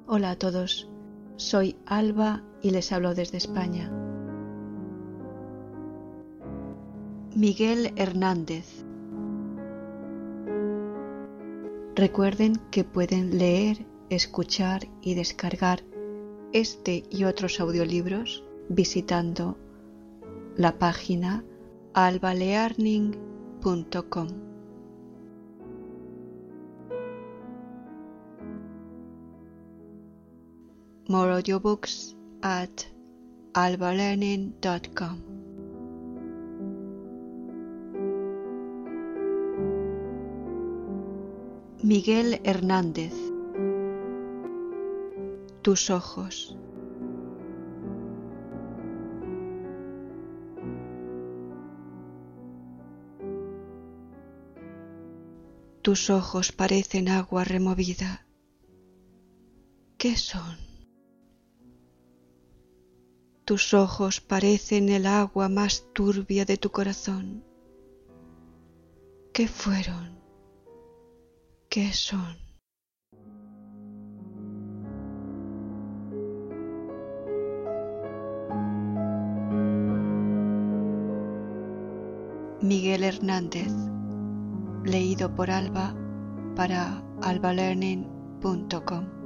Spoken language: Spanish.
Hola a todos, soy Alba y les hablo desde España. Miguel Hernández. Recuerden que pueden leer, escuchar y descargar este y otros audiolibros visitando la página albalearning.com. More audiobooks at albalearning.com. Miguel Hernández. Tus ojos. Tus ojos parecen agua removida. ¿Qué son? Tus ojos parecen el agua más turbia de tu corazón. ¿Qué fueron? ¿Qué son? Miguel Hernández, leído por Alba para albalearning.com.